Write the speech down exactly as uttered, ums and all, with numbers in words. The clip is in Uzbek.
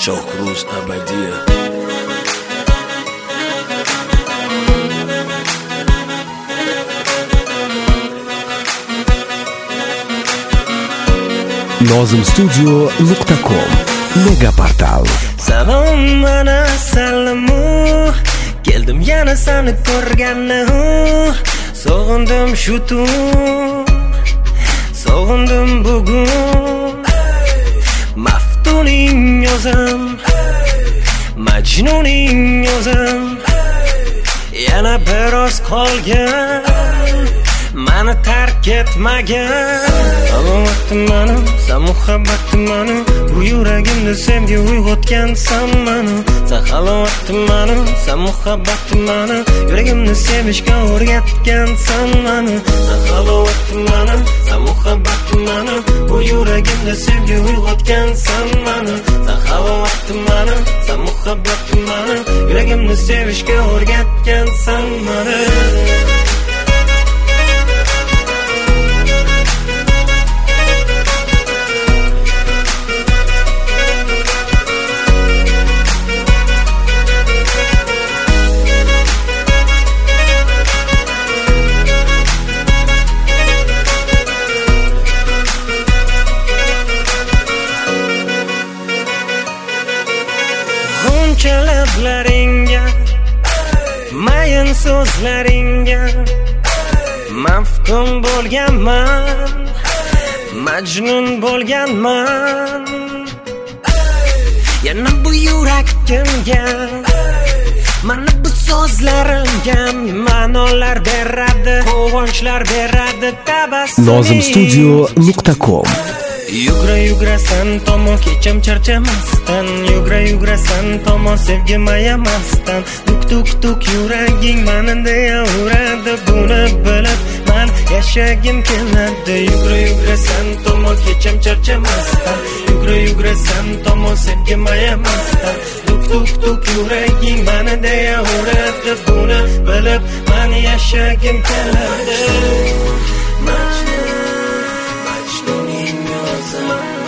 Shohruz Abadiyev. nozim studio nuqta com mega portal. Salom mana salamu, keldim yana seni ko'rganni. Sog'indim shu tun, sog'indim bugun. Maftuning o'zim, Majnuning o'zim. Yana biroz qolgan, mani tark etmagan. Salomatim mani, sen muhabbatim mani, bu yuragimni sevgi uyg'otgansan mani. Sen halovatim mani, sen muhabbatim mani, yuragimni sevishga o'rgatgansan mani. Sen halovatim mani, sen muhabbatim mani, bu yuragimni sevgi uyg'otgansan mani. Sen halovatim mani, sen muhabbatim mani, yuragimni sevishga o'rgatgansan mani. Buncha lablaringga, mayin so'zlaringga maftun bo'lganman, majnun bo'lganman. Yana bu yuragimga, mana bu so'zlarimga ma'nolar beradi, quvonchlar beradi, tabassum. nozim studio nuqta com. Yugra yugra sen tomon kecham charchamasdan, yugra yugra sen tomon sevgim ayamasdan. Tuk tuk tuk yuraging mani deya uradi, buni bilib men yashagim keladi. Yugra yugra sen tomon kecham charchamasdan, yugra yugra sen tomon sevgim ayamasdan. Tuk tuk tuk yuraging mani deya uradi, buni bilib men yashagim keladi. Majnun, Majnuning o'zim.